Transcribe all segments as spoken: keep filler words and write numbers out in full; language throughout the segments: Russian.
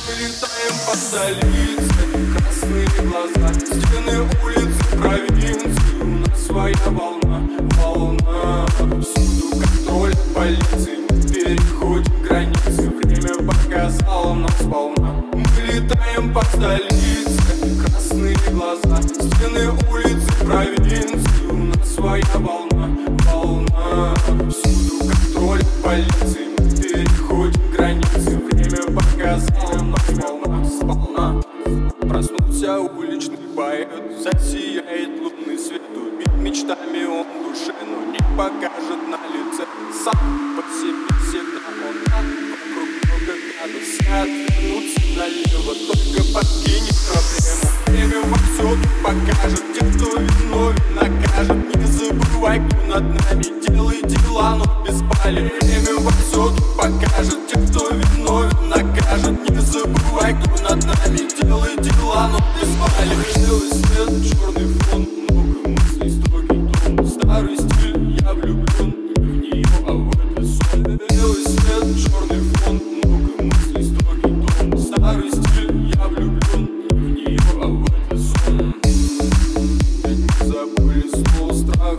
летаем по столице, красные глаза, стены улицы провинции. У нас своя волна, волна. Всюду контроль полиции, мы переходим границы. Время показало нас сполна. Мы летаем по столице, красные глаза, стены улицы провинции. У нас своя волна, волна. Всюду контроль полиции, мы переходим границы. Время показало нас сполна, сполна. Проснулся уличный поэт, засияет лунный свет. Убит мечтами он души, но не покажет на лице. Сам по себе всегда он рад, вокруг много гадов. Все отвернутся налево, только подкинет проблему. Время во все тут покажет, те, кто виновен, накажет. Не забывай, кто над нами, делай дела, но без пали. Время во все тут покажет, те, кто виновен, накажет. Не забывай, кто над нами, делай дела, но без пали. Белый свет, черный фон, много мыслей, строгий тон. Старый стиль, я влюблен не в нее, а в это сон. Белый свет, черный фон, много мыслей, строгий тон. Старый стиль, я влюблен не в нее, а в это сон. Ведь мы забыли слово страх.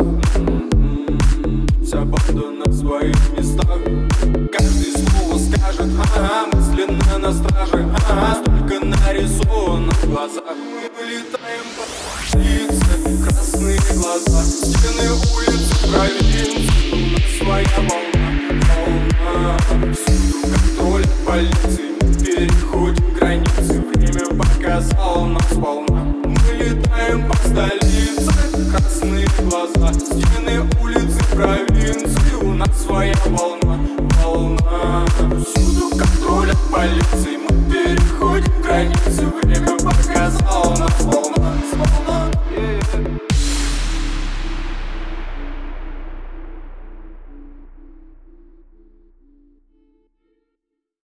Вся банда на своих местах. Каждый слово скажет, ага, мысленно на страже, ага, столько нарисовано в глазах. Мы летаем по улице, красные глаза, стены улицы провинции. У нас своя волна, волна. Всюду контроль полиции, мы переходим границы. Время показало нас сполна. Мы летаем по столице, красные глаза, стены улицы провинции. У нас своя волна, волна. Всюду контроль полиции.